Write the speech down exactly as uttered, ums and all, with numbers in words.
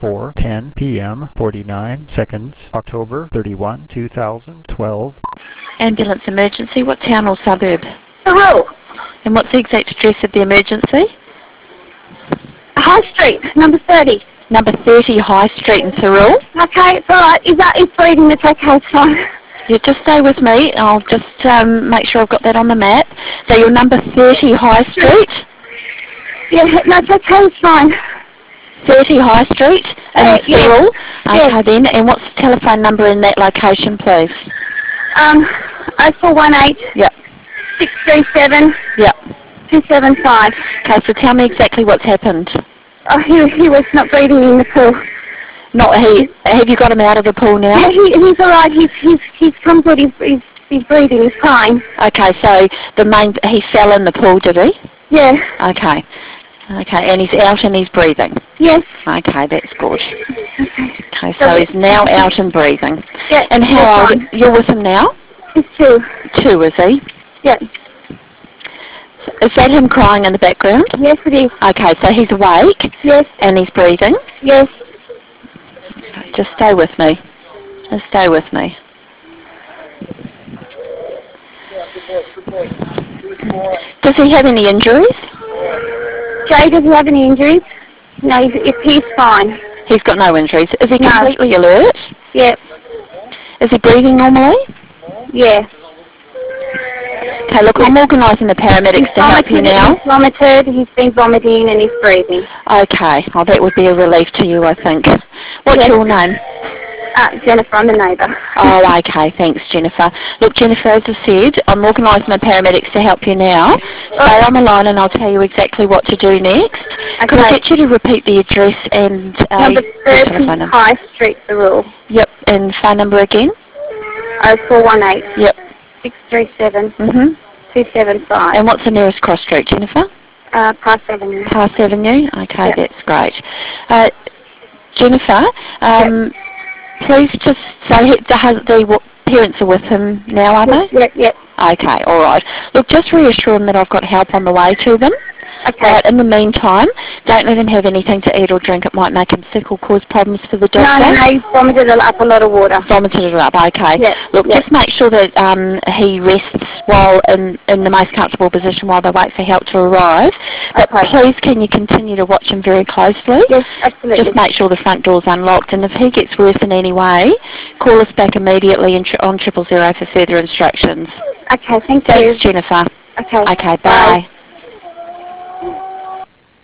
four ten p m forty-nine seconds, October thirty-first, two thousand twelve. Ambulance emergency, what town or suburb? Hello. And what's the exact address of the emergency? High Street, number thirty. Number thirty High Street in Thirroul. Okay, it's alright. Is that, it's bleeding, it's okay, it's fine. You just stay with me. I'll just um, make sure I've got that on the map. So you're number thirty High Street? Yeah, no, it's okay, it's fine. thirty High Street in Uh, yeah. Thirroul? Okay Yeah. then, and what's the telephone number in that location, please? Um, oh four one eight, Yep, six three seven, yep. two seven five. Okay, so tell me exactly what's happened. Oh, he, he was not breathing in the pool. Not he. Have you got him out of the pool now? Yeah, he, he's alright, he's, he's, he's come good, he's, he's, he's breathing, he's fine. Okay, so the main, he fell in the pool, did he? Yeah, Okay. Okay, and he's out and he's breathing. yes. Okay, that's good. Okay. Okay, so he's now out and breathing. Yeah, And he's how old? fine. You're with him now? He's two. Two, is he? Yeah. Is that him crying in the background? Yes, it is. Okay, so he's awake Yes, and he's breathing. yes. Just stay with me. Just stay with me. Does he have any injuries? Jay, does he have any injuries? No, he's, if he's fine. He's got no injuries. Is he No. completely alert? Yeah, Is he breathing normally? yeah. Okay, look, I'm organising the paramedics to help you Vomited, now. He's vomited, he's been vomiting and he's breathing. Okay, oh, that would be a relief to you, I think. What's Yes. your name? Uh, Jennifer, I'm the neighbour. Oh, okay, thanks, Jennifer. Look, Jennifer, as I said, I'm organising the paramedics to help you now. Stay on the line and I'll tell you exactly what to do next. Could I Okay. get you to repeat the address and uh, Number your thirty, telephone number? High Street, the rule. Yep, and phone number again? oh four one eight, Yep. six three seven, Mm-hmm. two seven five. And what's the nearest cross street, Jennifer? Uh, Price Avenue. Pass Avenue? Okay, Yep. that's great. Uh, Jennifer, um, please just say he- the, hus- the what, parents are with him now, are they? Yep, yep. Okay, all right. Look, just reassure them that I've got help on the way to them. Okay. Right, in the meantime, don't let him have anything to eat or drink. It might make him sick or cause problems for the No, doctor. no, no, he's vomited up a lot of water. Vomited it up, okay. Yeah, Look, yeah. just make sure that um, he rests while in, in the most comfortable position while they wait for help to arrive. But Okay. please, can you continue to watch him very closely? Yes, absolutely. Just make sure the front door's unlocked, and if he gets worse in any way, call us back immediately in tri- on triple zero for further instructions. Okay, thank Thanks, you. Jennifer. Okay. Okay, bye.